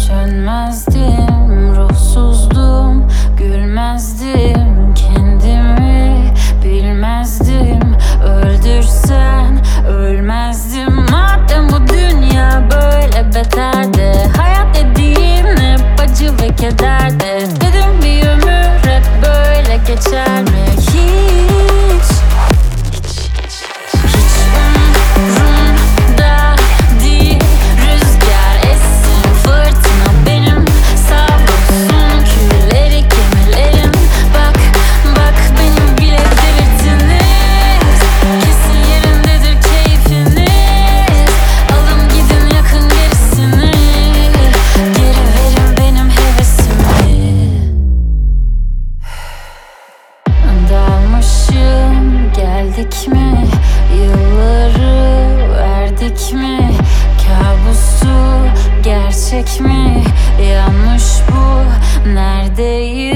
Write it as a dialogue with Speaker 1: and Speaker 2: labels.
Speaker 1: Sönmezdim, ruhsuzdum, gülmezdim, kendimi bilmezdim. Öldürsen ölmezdim. Madem bu dünya böyle beterdi, hayat dediğin hep acı ve kederdi. Dedim bir ömür hep böyle geçer mi? Hiç umurumda değil. Rüzgar essin, fırtına benim, savrulsun külleri gemilerim. Bak beni bile delirttiniz. Kesin yerindedir keyfiniz. Alın gidin yakın gerisini. Geri verin benim hevesimi. Dalmışım, geldik mi? Yılları verdik mi? Kabusu gerçek mi? Yanlış bu, neredeyiz?